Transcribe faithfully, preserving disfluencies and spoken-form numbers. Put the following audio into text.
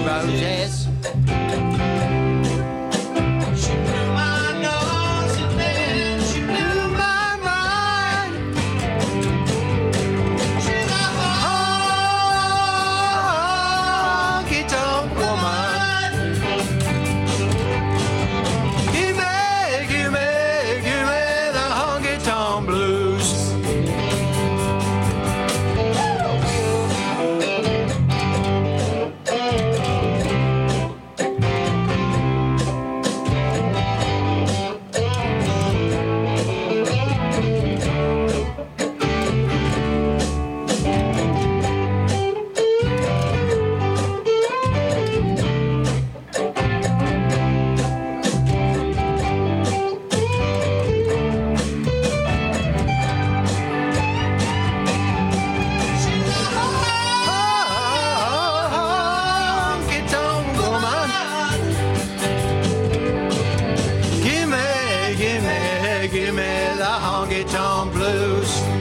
roses. She blew my nose and then she blew my mind. She's a honky-tonk woman. Give me, give me, give me the honky-tonk blues. Honky-tonk woman. Give me, give me, give me the honky-tonk blues.